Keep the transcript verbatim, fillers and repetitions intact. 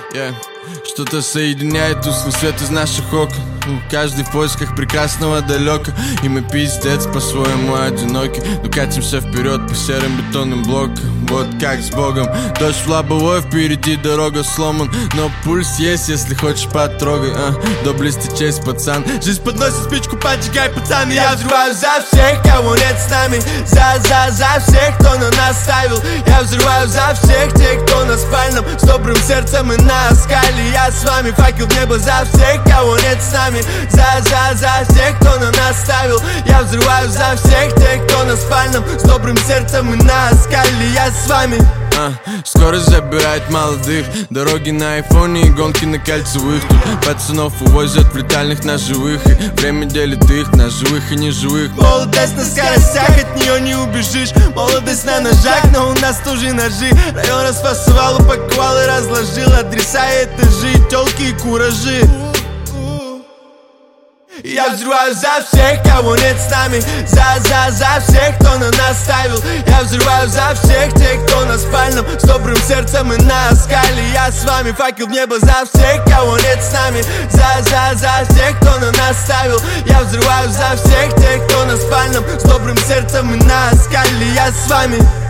Yeah. Что-то соединяет тусклый свет из наших окон. Каждый в поисках прекрасного далека. И мы пиздец по-своему одиноки, но катимся вперед по серым бетонным блокам. Вот как с Богом. Дождь в лобовой, впереди дорога сломан, но пульс есть, если хочешь потрогай. а, Доблести честь, пацан. Жизнь подносит спичку, поджигай, пацан. И я взрываю за всех, кого нет с нами. За, за, за всех, кто на нас ставил. Я взрываю за всех тех, кто на спальном, с добрым сердцем и на скале. Я с вами, факел в небо за всех, кого нет с нами. За, за, за всех, кто на нас ставил. Я взрываю за всех тех, кто на спальном, с добрым сердцем и на скале. Я с вами. А, скорость забирает молодых, дороги на айфоне и гонки на кольцевых. Тут пацанов увозят в летальных на живых, и время делит их на живых и неживых. Молодость на скоростях, от нее не убежишь. Молодость на ножах, но у нас тоже ножи. Район расфасовал, упаковал и разложил адреса и этажи, тёлки и куражи. Я взрываю за всех, кого нет с нами. За, за, за всех, кто на нас ставил. Я взрываю за всех тех, кто на спальном, с добрым сердцем и на скале. Я с вами, факел в небо за всех, кого нет с нами. За, за, за всех, кто на нас ставил. Я взрываю за всех тех, кто на спальном, с добрым сердцем и на скале. Я с вами.